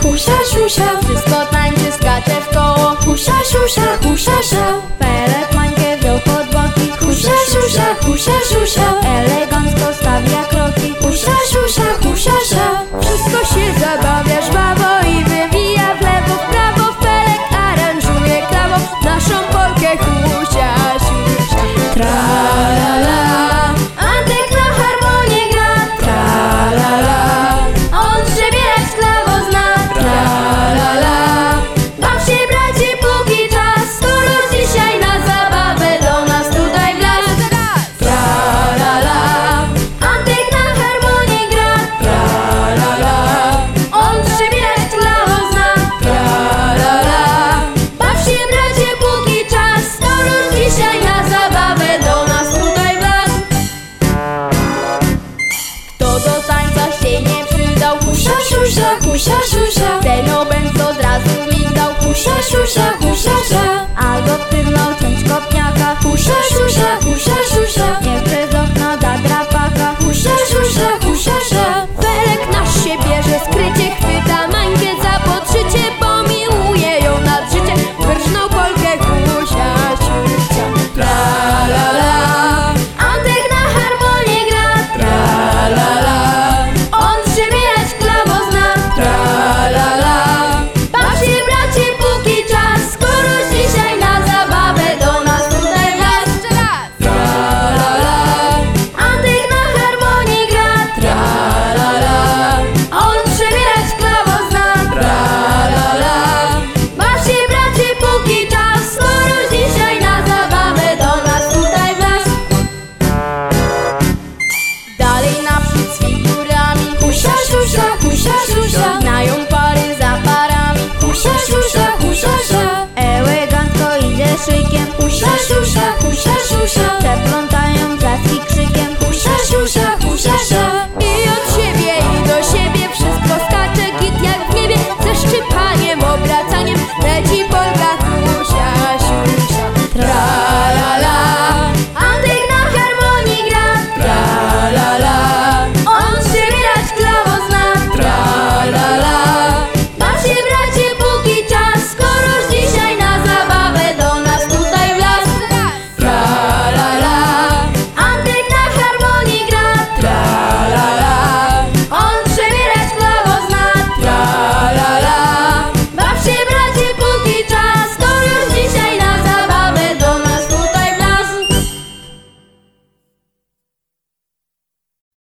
husia, siusia. Wszystko tańczy, skacze w koło. Husia, siusia, husia, sia. Pelet mańkę wziął pod boki. Husia, siusia, husia, siusia. Elegancko stawia kroki. Husia, siusia, husia, sia. Wszystko się zabawia żwawo i wywija w lewo, w prawo. W pelek aranżuje klawo naszą polkę. Husia, siusia. Tra-la-la. Antek na harmonię gra. Tra-la-la. On przebierać klawo zna. Tra-la-la. Baw się bracie póki czas. Skoro dzisiaj na zabawę do nas tutaj wlazł. Tra-la-la. Antek na harmonię gra. Tra-la-la. On przebierać klawo zna. Tra-la-la. Baw się bracie póki czas. Skoro dzisiaj na zabawę do nas tutaj wlazł. Kto do tańca się nie przydał? Husia, siusia, husia, siusia. Ten obęd od razu migdał. Husia, siusia, husia, sia. Albo wtyrnął część kopniaka.